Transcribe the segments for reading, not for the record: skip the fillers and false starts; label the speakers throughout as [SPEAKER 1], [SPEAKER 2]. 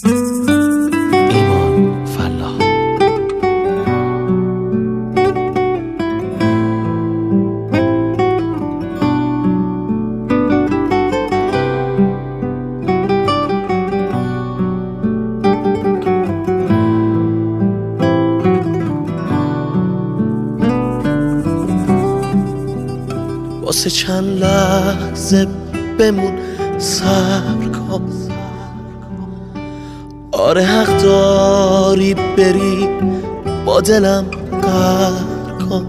[SPEAKER 1] ایمان فلاح. واسه چند لحظه بمون صبر کن، آره حق داری بری با دلم قهر کن.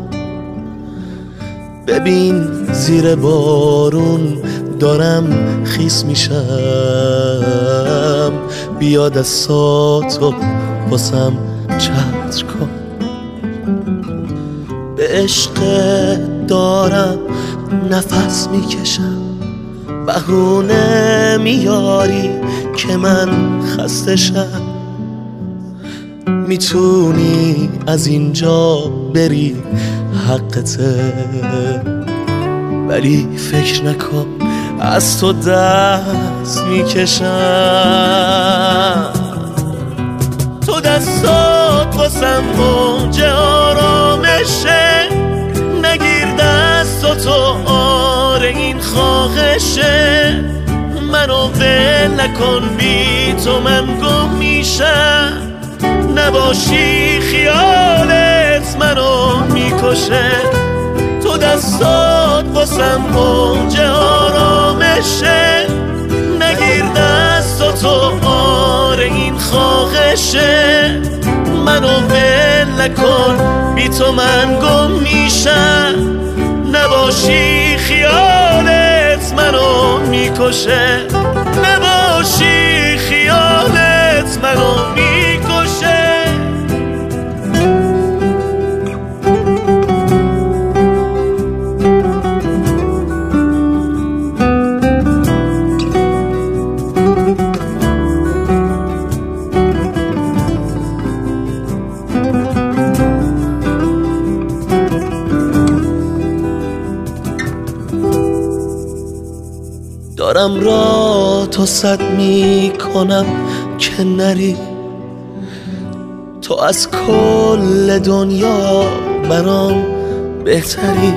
[SPEAKER 1] ببین زیر بارون دارم خیس میشم، بیا دستاتو واسم چتر کن. به عشق دارم نفس میکشم، بهونه میاری که من خسته شم. میتونی از اینجا بری حقته، ولی فکر نکن از تو دست میکشم. تو دستات واسم موج آرامشه، نگیر دستاتو آره این خواهشه. منو ول نکن بی تو من گم میشم، نباشی خیالت منو میکشه. تو دستات واسم موج آرامشه، نگیر دستاتو آره این خواهشه. منو ول نکن بی تو من گم میشم، نباشی خیالت منو میکشه. نباشی خیالت منو میکشه. دارم را تو صد میکنم که نری، تو از کل دنیا برام بهتری.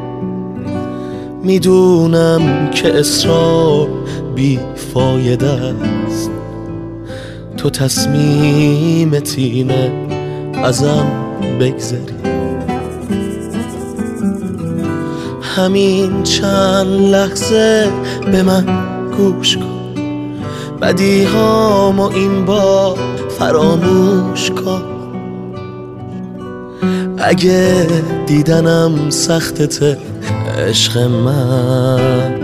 [SPEAKER 1] میدونم که اصرار بی فایده است، تو تصمیمت اینه ازم بگذری. همین چند لحظه به من گوش کن، بدیهامو این بار فراموش کن. اگه دیدنم سختته عشق من،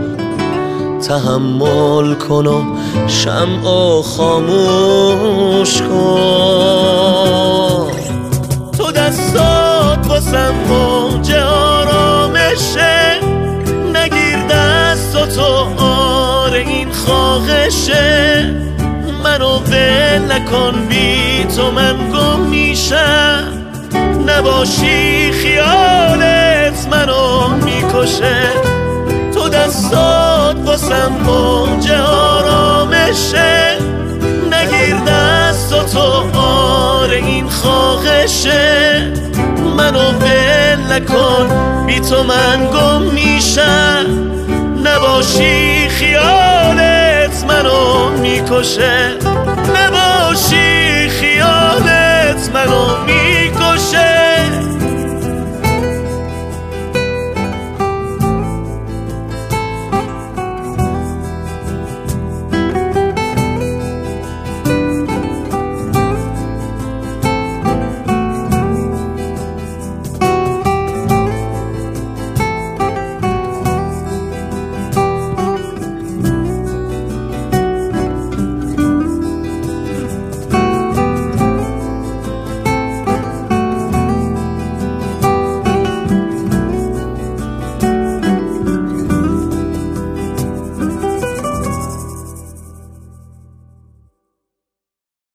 [SPEAKER 1] تحمل کن و شمعو خاموش کن. تو دستات واسم موج آرامشه، نگیر دستاتو آره این خواهشه. منو ول نکن بی تو من گم میشم، نباشی خیالت منو میکشه. تو دستات واسم موج آرامشه، نگیر دستاتو آره این خواهشه. منو ول نکن بی تو من گم میشم، نباشی خیالت منو میکشه. نباشی خیالت منو